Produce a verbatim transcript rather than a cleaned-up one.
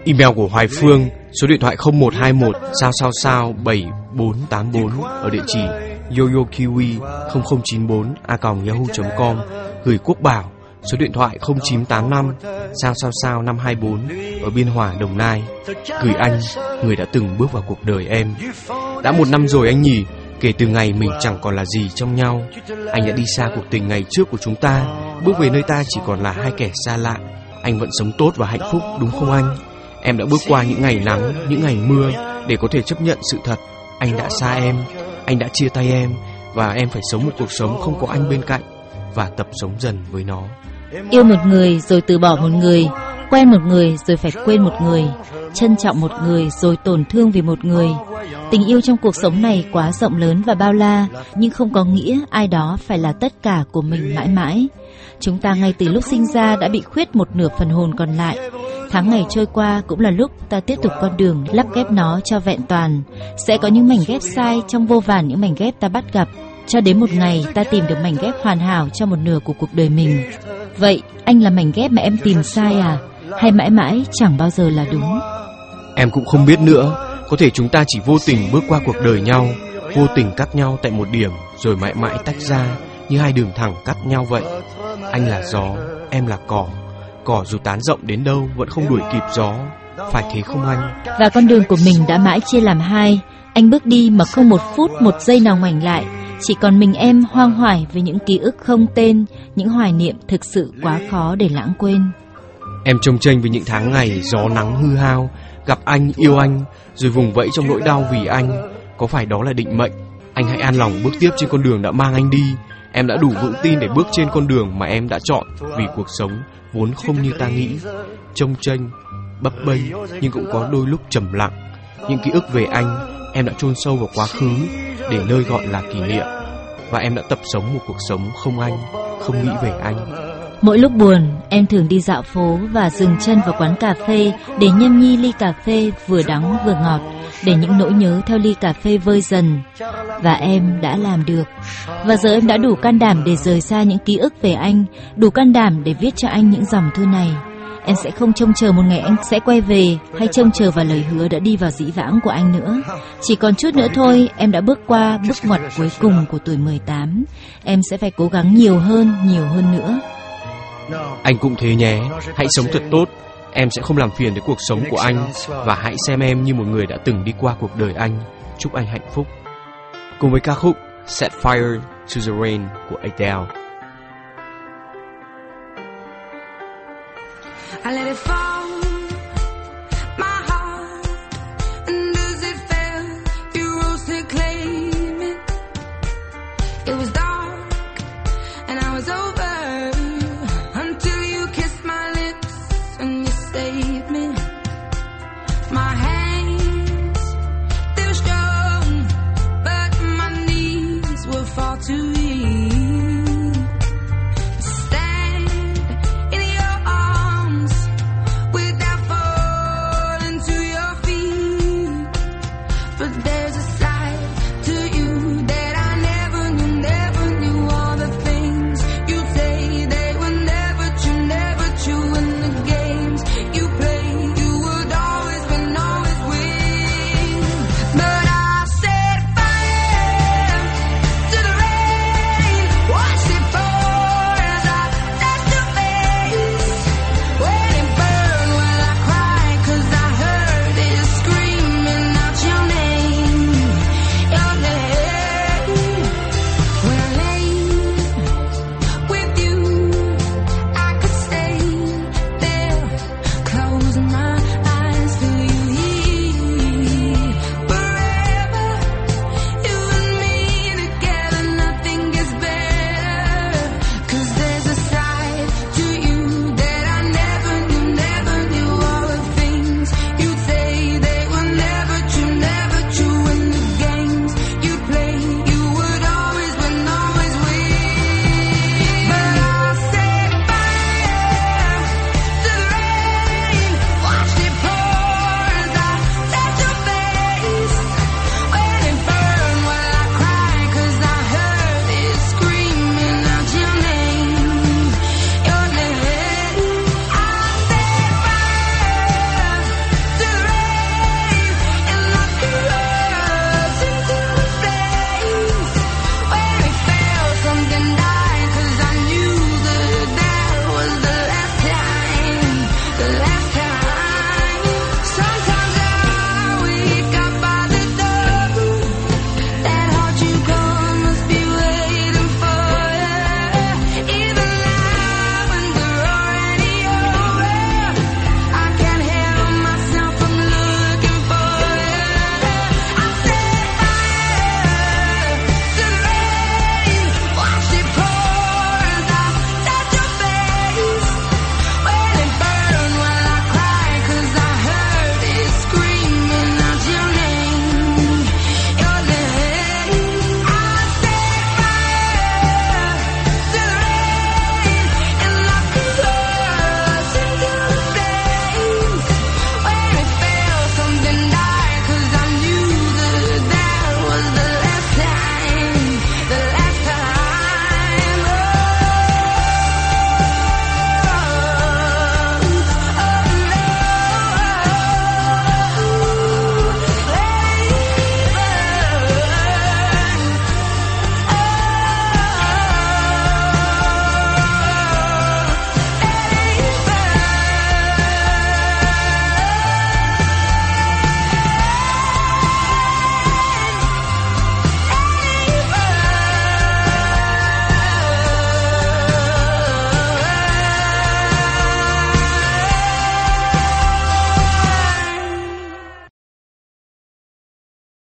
Email của Hoài Phương, số điện thoại không một hai một sao sao sao bảy bốn tám bốn, ở địa chỉ yoyokiwi không không chín bốn a còng yahoo chấm com. Gửi Quốc Bảo, số điện thoại không chín tám năm sao sao sao năm hai bốn, ở Biên Hòa, Đồng Nai. Gửi anh, người đã từng bước vào cuộc đời em. Đã một năm rồi anh nhỉ, kể từ ngày mình chẳng còn là gì trong nhau. Anh đã đi xa cuộc tình ngày trước của chúng ta, bước về nơi ta chỉ còn là hai kẻ xa lạ. Anh vẫn sống tốt và hạnh phúc đúng không anh? Em đã bước qua những ngày nắng, những ngày mưa để có thể chấp nhận sự thật. Anh đã xa em, anh đã chia tay em, và em phải sống một cuộc sống không có anh bên cạnh, và tập sống dần với nó. Yêu một người rồi từ bỏ một người, quen một người rồi phải quên một người, trân trọng một người rồi tổn thương vì một người. Tình yêu trong cuộc sống này quá rộng lớn và bao la, nhưng không có nghĩa ai đó phải là tất cả của mình mãi mãi. Chúng ta ngay từ lúc sinh ra đã bị khuyết một nửa phần hồn còn lại. Tháng ngày trôi qua cũng là lúc ta tiếp tục con đường lắp ghép nó cho vẹn toàn. Sẽ có những mảnh ghép sai trong vô vàn những mảnh ghép ta bắt gặp, cho đến một ngày ta tìm được mảnh ghép hoàn hảo cho một nửa của cuộc đời mình. Vậy anh là mảnh ghép mà em tìm sai à? Hay mãi mãi chẳng bao giờ là đúng? Em cũng không biết nữa. Có thể chúng ta chỉ vô tình bước qua cuộc đời nhau, vô tình cắt nhau tại một điểm, rồi mãi mãi tách ra như hai đường thẳng cắt nhau vậy. Anh là gió, em là cỏ. Cỏ dù tán rộng đến đâu vẫn không đuổi kịp gió. Phải thế không anh? Và con đường của mình đã mãi chia làm hai. Anh bước đi mà không một phút một giây nào ngoảnh lại. Chỉ còn mình em hoang hoài với những ký ức không tên, những hoài niệm thực sự quá khó để lãng quên. Em trông chênh với những tháng ngày gió nắng hư hao, gặp anh, yêu anh, rồi vùng vẫy trong nỗi đau vì anh. Có phải đó là định mệnh? Anh hãy an lòng bước tiếp trên con đường đã mang anh đi. Em đã đủ vững tin để bước trên con đường mà em đã chọn, vì cuộc sống vốn không như ta nghĩ. Trông chênh, bấp bênh, nhưng cũng có đôi lúc trầm lặng. Những ký ức về anh em đã chôn sâu vào quá khứ, để nơi gọi là kỷ niệm. Và em đã tập sống một cuộc sống không anh, không nghĩ về anh. Mỗi lúc buồn, em thường đi dạo phố và dừng chân vào quán cà phê để nhâm nhi ly cà phê vừa đắng vừa ngọt, để những nỗi nhớ theo ly cà phê vơi dần. Và em đã làm được. Và giờ em đã đủ can đảm để rời xa những ký ức về anh, đủ can đảm để viết cho anh những dòng thư này. Em sẽ không trông chờ một ngày anh sẽ quay về, hay trông chờ vào lời hứa đã đi vào dĩ vãng của anh nữa. Chỉ còn chút nữa thôi, em đã bước qua bước ngoặt cuối cùng của tuổi mười tám. Em sẽ phải cố gắng nhiều hơn, nhiều hơn nữa. Anh cũng thế nhé, hãy sống thật tốt. Em sẽ không làm phiền đến cuộc sống của anh, và hãy xem em như một người đã từng đi qua cuộc đời anh. Chúc anh hạnh phúc. Cùng với ca khúc Set Fire to the Rain của Adele. I let it fall.